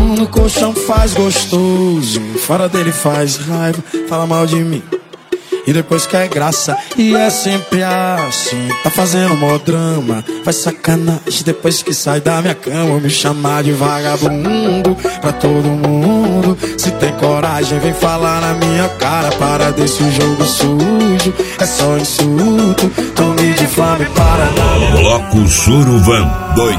No colchão faz gostoso, fora dele faz raiva, fala mal de mim e depois quer graça. E é sempre assim, tá fazendo mó drama, faz sacanagem depois que sai da minha cama. Me chamar de vagabundo pra todo mundo. Se tem coragem vem falar na minha cara. Para desse jogo sujo, é só insulto. Então me difame para nada. Bloco Suruvan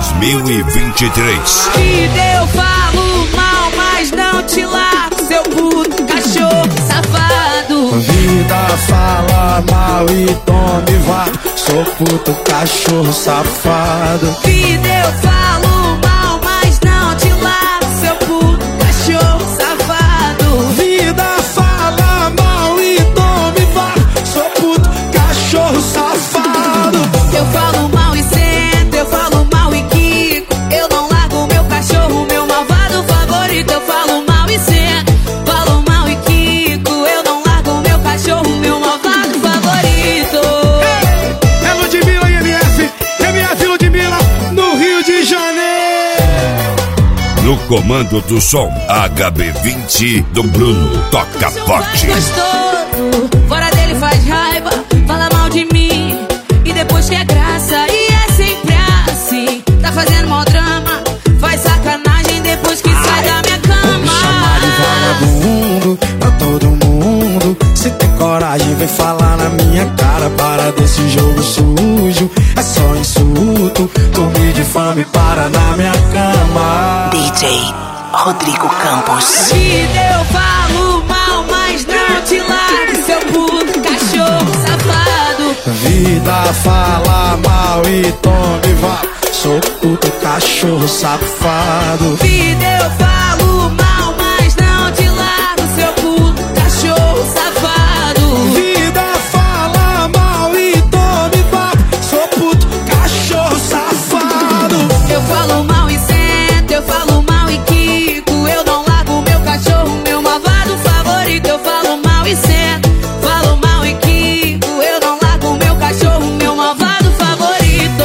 2023. Que eu falo mal, mas não te largo, seu puto cachorro safado. Vida fala mal e tome vapo, sou puto cachorro safado. Vida eu falo mal, mas não te largo, seu puto cachorro safado. Vida fala mal e tome vapo, sou puto cachorro safado. Eu falo mal e sento, eu falo mal e quico. Eu não largo meu cachorro, meu malvado favorito. Eu falo mal e sento, falo mal e quico. Eu não largo meu cachorro, meu malvado favorito. É Ludmilla e MF Ludmilla no Rio de Janeiro. No comando do som, HB20 do Bruno, toca forte. Gostoso, fora dele faz raiva, fala mal de mim e depois quer graça. E é sempre assim, tá fazendo mó drama, faz sacanagem depois que sai da minha cama. Me chamar de vagabundo pra todo mundo. Se tem coragem vem falar na minha cara. Para desse jogo sujo, é só insulto. Tu me difame para na minha cama. DJ Rodrigo Campos. Vida eu falo mal, mas não te largo, seu puto cachorro safado. Vida fala mal e tome vapo, sou puto cachorro safado. Vida eu falo mal, mas não te largo, seu puto cachorro safado. Vida fala mal e tome vapo, sou puto cachorro safado. Eu falo mal e sento, eu falo mal e quico. Eu não largo meu cachorro, meu malvado favorito. Eu falo mal e sento, falo mal e quico. Eu não largo meu cachorro, meu malvado favorito.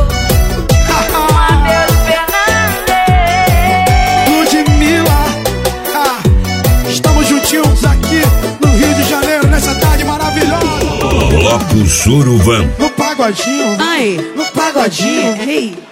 Matheus Fernandes. Ludmilla, estamos juntinhos aqui no Rio de Janeiro nessa tarde maravilhosa. Bloco Suruvan. No pagodinho, Ai, no pagodinho. ei.